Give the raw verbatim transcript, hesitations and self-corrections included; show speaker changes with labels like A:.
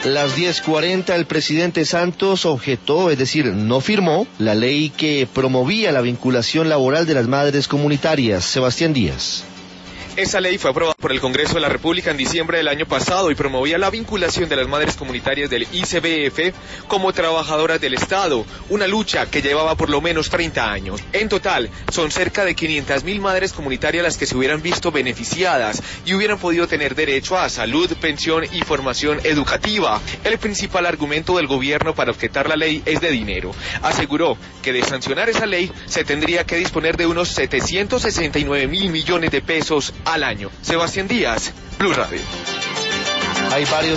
A: Las diez cuarenta, el presidente Santos objetó, es decir, no firmó, la ley que promovía la vinculación laboral de las madres comunitarias. Sebastián Díaz.
B: Esa ley fue aprobada por el Congreso de la República en diciembre del año pasado y promovía la vinculación de las madres comunitarias del I C B F como trabajadoras del Estado, una lucha que llevaba por lo menos treinta años. En total, son cerca de quinientas mil madres comunitarias las que se hubieran visto beneficiadas y hubieran podido tener derecho a salud, pensión y formación educativa. El principal argumento del gobierno para objetar la ley es de dinero. Aseguró que de sancionar esa ley se tendría que disponer de unos setecientos sesenta y nueve mil millones de pesos al año. Sebastián Díaz, Blue Radio.
A: Hay varios